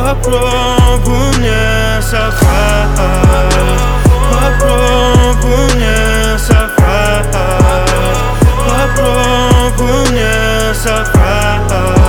Попробуй мне соврать, попробуй мне соврать, попробуй мне соврать,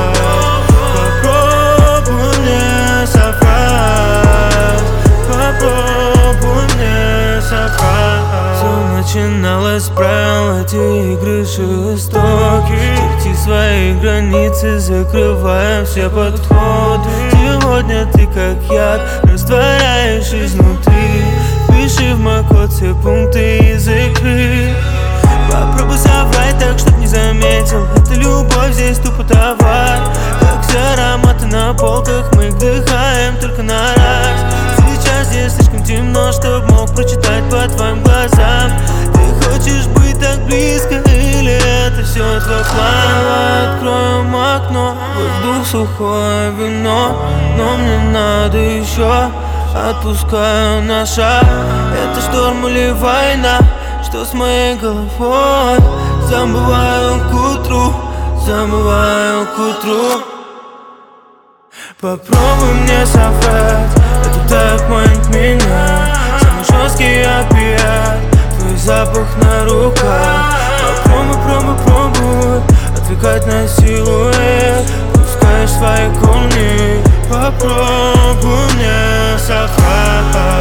попробуй мне соврать, попробуй мне соврать. Все начиналось с правил, эти игры жестокие. Черти свои границы, закрывая все подходы. Сегодня ты как яд, растворяешь изнутри. Пиши в мой код все пункты из игры. Попробуй соврать так, чтоб не заметил. Это любовь, здесь тупо товар. Как все ароматы на полках, мы их вдыхаем только на раз. Сейчас здесь слишком темно, чтоб мог прочитать по твоим глазам. Ты хочешь быть так близко, или это все твой план? Откроем окно, воздух сухое вино, но мне надо еще. Отпускаю на шаг. Это шторм или война? Что с моей головой? Забываю к утру, забываю к утру. Попробуй мне соврать, это так манит меня. Самый жесткий опиат, твой запах на руках. Попробуй, отвлекать на силуэт. Пускаешь свои корни. Попробуй мне соврать.